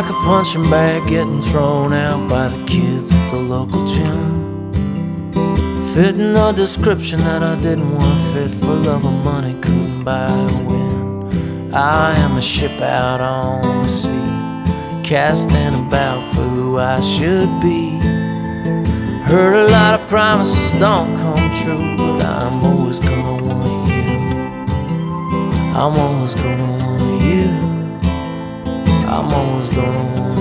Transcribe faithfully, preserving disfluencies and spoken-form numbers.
like a punching bag getting thrown out by the kids at the local gym. Fitting the description that I didn't want to fit, for love or money couldn't buy a win. I am a ship out on the sea, casting about for who I should be. Heard a lot of promises don't come true, but I'm always gonna want you. I'm always gonna want you. I'm always gonna want you.